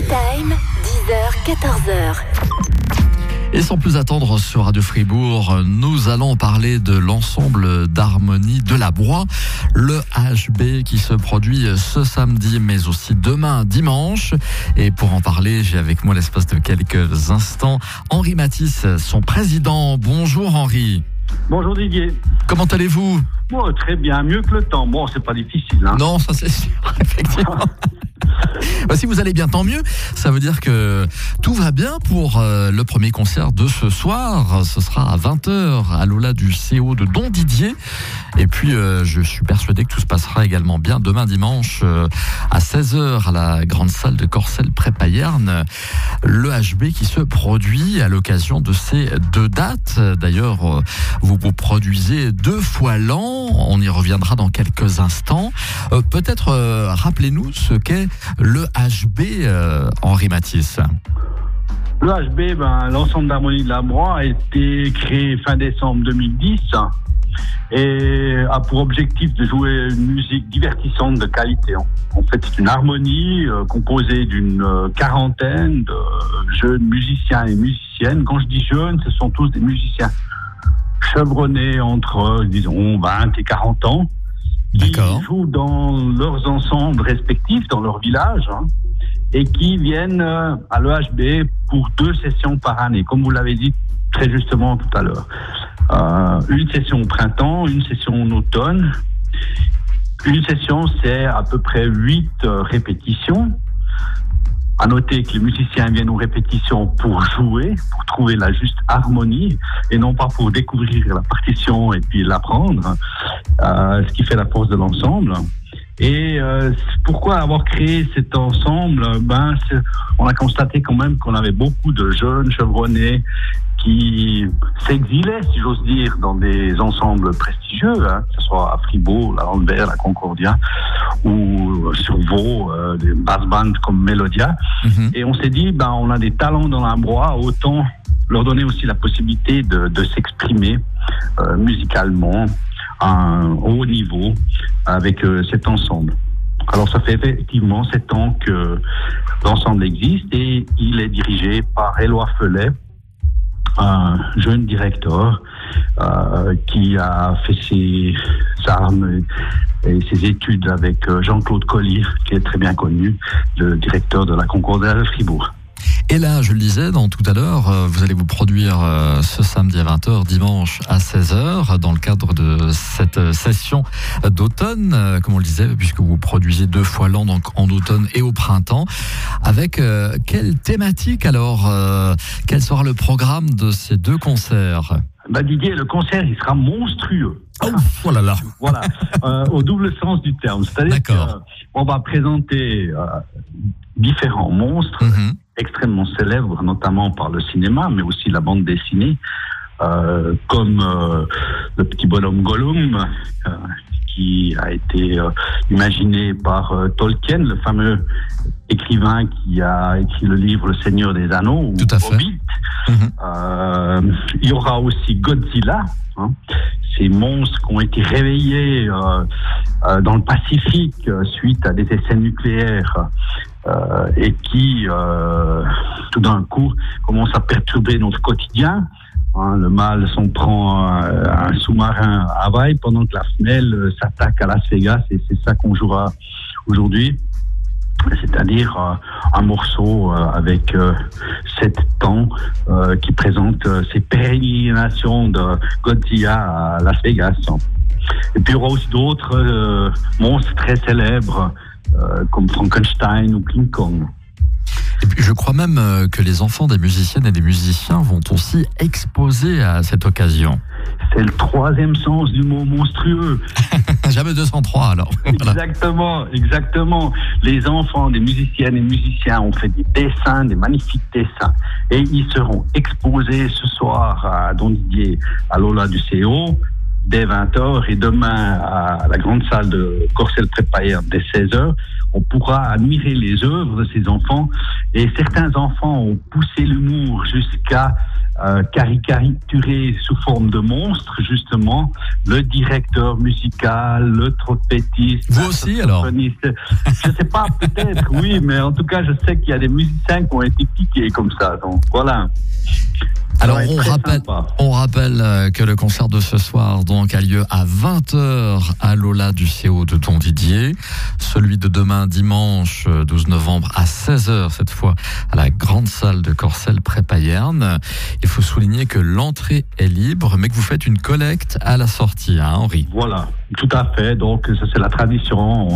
Time, 10h, 14h. Et sans plus attendre sur Radio Fribourg, nous allons parler de l'ensemble d'harmonie de la Broye, le HB qui se produit ce samedi mais aussi demain dimanche. Et pour en parler, j'ai avec moi l'espace de quelques instants Henri Matisse, son président. Bonjour Henri. Bonjour Didier. Comment allez-vous ? Bon, très bien, mieux que le temps. Bon, c'est pas difficile. Hein. Non, ça c'est sûr, effectivement. Si vous allez bien, tant mieux. Ça veut dire que tout va bien pour le premier concert de ce soir. Ce sera à 20h à l'Aula du CO de Don Didier. Et puis, je suis persuadé que tout se passera également bien demain dimanche à 16h à la grande salle de Corcelles près Payerne. Le HB qui se produit à l'occasion de ces deux dates. D'ailleurs, vous produisez 2 fois l'an. On y reviendra dans quelques instants. Peut-être rappelez-nous ce qu'est le HB, Henri Matisse. Le HB, l'ensemble d'harmonie de la Broye, a été créé fin décembre 2010 et a pour objectif de jouer une musique divertissante de qualité. En fait, c'est une harmonie composée d'une quarantaine de jeunes musiciens et musiciennes. Quand je dis jeunes, ce sont tous des musiciens chevronnés entre, disons, 20 et 40 ans. Qui jouent dans leurs ensembles respectifs, dans leur village, et qui viennent à l'EHB pour 2 sessions par année, comme vous l'avez dit très justement tout à l'heure. Une session au printemps, une session en automne. Une session, c'est à peu près 8 répétitions. À noter que les musiciens viennent aux répétitions pour jouer, pour trouver la juste harmonie, et non pas pour découvrir la partition et puis l'apprendre, ce qui fait la force de l'ensemble. Et pourquoi avoir créé cet ensemble ? On a constaté quand même qu'on avait beaucoup de jeunes chevronnés qui s'exilaient, si j'ose dire, dans des ensembles prestigieux, que ce soit à Fribourg, la Landwehr, la Concordia, ou sur Vaud, des bass bands comme Melodia. Mm-hmm. Et on s'est dit, on a des talents dans la Broye, autant leur donner aussi la possibilité de s'exprimer musicalement à un haut niveau avec cet ensemble. Alors ça fait effectivement 7 ans que l'ensemble existe et il est dirigé par Éloi Felet, un jeune directeur qui a fait ses armes et ses études avec Jean-Claude Collier, qui est très bien connu, le directeur de la Concordia de Fribourg. Et là, je le disais tout à l'heure, vous allez vous produire ce samedi à 20h, dimanche à 16h, dans le cadre de cette session d'automne, comme on le disait, puisque vous produisez 2 fois l'an, donc en automne et au printemps. Avec quelle thématique alors ? Quel sera le programme de ces 2 concerts ? Didier, le concert, il sera monstrueux. Oh là là. Voilà, au double sens du terme. C'est-à-dire qu'on va présenter différents monstres, extrêmement célèbres, notamment par le cinéma, mais aussi la bande dessinée, comme le petit bonhomme Gollum, qui a été imaginé par Tolkien, le fameux écrivain qui a écrit le livre Le Seigneur des Anneaux, ou Hobbit. Il y aura aussi Godzilla, ces monstres qui ont été réveillés dans le Pacifique suite à des essais nucléaires et qui, tout d'un coup, commencent à perturber notre quotidien. Le mâle s'en prend un sous-marin à Hawaï pendant que la femelle s'attaque à Las Vegas, et c'est ça qu'on jouera aujourd'hui. C'est-à-dire un morceau avec 7 temps qui présente ces pérégrinations de Godzilla à Las Vegas. Et puis il y aura aussi d'autres monstres très célèbres comme Frankenstein ou King Kong. Et puis je crois même que les enfants des musiciennes et des musiciens vont aussi exposer à cette occasion. C'est le 3e sens du mot monstrueux. Jamais 203 alors. Voilà. Exactement. Les enfants des musiciennes et musiciens ont fait des dessins, des magnifiques dessins. Et ils seront exposés ce soir à Don Didier, à l'Aula du CO. dès 20h et demain à la grande salle de Corcelles-Prépayerne dès 16h, on pourra admirer les œuvres de ces enfants. Et certains enfants ont poussé l'humour jusqu'à caricaturer sous forme de monstres, justement, le directeur musical, le trompettiste. Vous aussi, alors? Je sais pas, peut-être, oui, mais en tout cas, je sais qu'il y a des musiciens qui ont été piqués comme ça. Donc, voilà. Alors, on rappelle que le concert de ce soir donc a lieu à 20h à l'Aula du CO de Don Didier. Celui de demain, dimanche 12 novembre à 16h, cette fois, à la grande salle de Corcelles-Prépayerne. Il faut souligner que l'entrée est libre, mais que vous faites une collecte à la sortie, hein, Henri? Voilà, tout à fait. Donc, ça, c'est la tradition.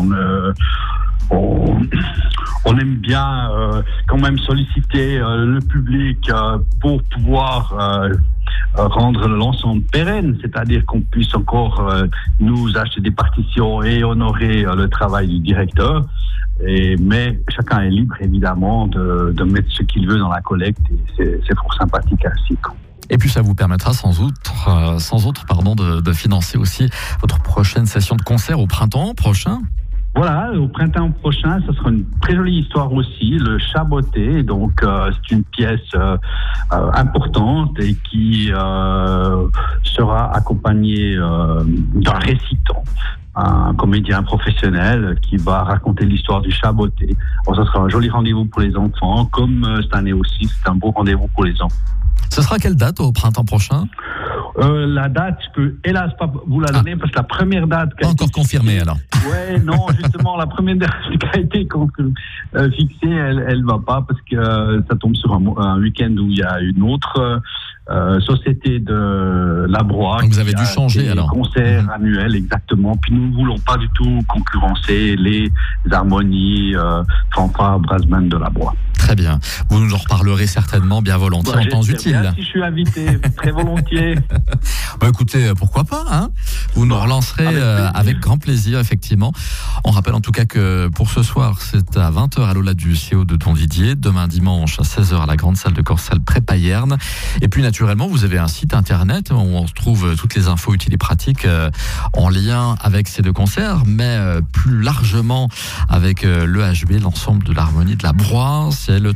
On aime bien quand même solliciter le public pour pouvoir rendre l'ensemble pérenne, c'est-à-dire qu'on puisse encore nous acheter des partitions et honorer le travail du directeur. Mais chacun est libre évidemment de mettre ce qu'il veut dans la collecte et c'est fort sympathique ainsi. Et puis ça vous permettra sans autre de financer aussi votre prochaine session de concert au printemps prochain. Voilà, au printemps prochain, ce sera une très jolie histoire aussi, le Chat Botté. Donc, c'est une pièce importante et qui sera accompagnée d'un récitant, un comédien professionnel qui va raconter l'histoire du Chat Botté. Alors, ce sera un joli rendez-vous pour les enfants, comme cette année aussi, c'est un beau rendez-vous pour les enfants. Ce sera quelle date au printemps prochain ? La date, je peux hélas pas vous la donner parce que la première date... Pas encore confirmée alors. Ouais, non, justement, la première date qui a été fixée, elle va pas parce que ça tombe sur un week-end où il y a une autre société de Labroix. Donc vous avez dû changer alors. Concert annuel, exactement. Puis nous ne voulons pas du tout concurrencer les harmonies fanfare brassband de Labroix. Très bien. Vous nous en reparlerez certainement bien volontiers en temps utile. Bien, si je suis invité, très volontiers. Bah écoutez, pourquoi pas, hein ? Vous nous relancerez avec grand plaisir, effectivement. On rappelle en tout cas que pour ce soir, c'est à 20h à l'Aula du CO de Don Didier. Demain dimanche à 16h à la grande salle de Corcelles-Prépayerne. Et puis naturellement, vous avez un site internet où on retrouve toutes les infos utiles et pratiques en lien avec ces deux concerts, mais plus largement avec l'EHB, l'ensemble de l'harmonie de Labroix. C'est le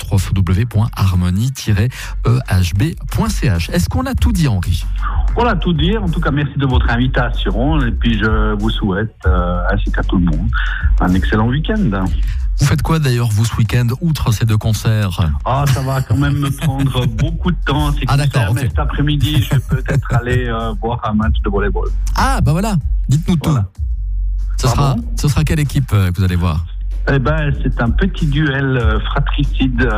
www.harmonie-ehb.ch. Est-ce qu'on a tout dit, Henri ? On a tout dit. En tout cas, merci de votre invitation. Et puis, je vous souhaite, ainsi qu'à tout le monde, un excellent week-end. Vous faites quoi d'ailleurs, vous, ce week-end, outre ces deux concerts ? Ça va quand même me prendre beaucoup de temps. D'accord, mais cet après-midi, je vais peut-être aller voir un match de volleyball. Ah, bah voilà. Dites-nous tout. Voilà. Ce sera quelle équipe que vous allez voir ? Eh ben, c'est un petit duel fratricide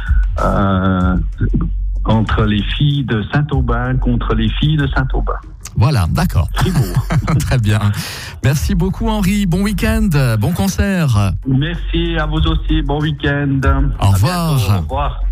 entre les filles de Saint-Aubin contre les filles de Saint-Aubin. Voilà, d'accord. Très beau. Très bien. Merci beaucoup, Henri. Bon week-end, bon concert. Merci à vous aussi. Bon week-end. Au revoir. Bientôt. Au revoir.